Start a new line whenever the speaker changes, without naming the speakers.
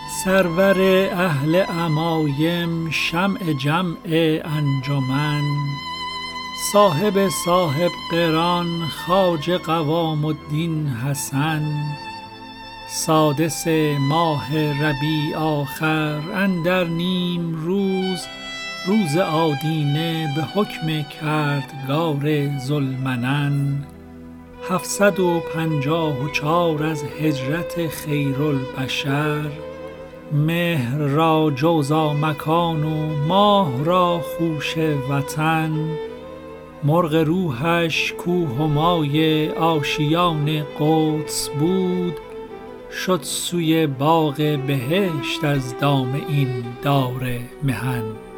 سرور اهل عمایم شمع جمع انجمن، صاحب قران خواجه قوام الدین حسن، سادس ماه ربیع آخر اندر نیم روز، روز آدینه به حکم کردگار ذوالمنن، 754 از هجرت خیرالبشر، مهر را جوزا مکان و ماه را خوش وطن، مرغ روحش کو همای آشیان قدس بود، شد سوی باغ بهشت از دام این دار محن.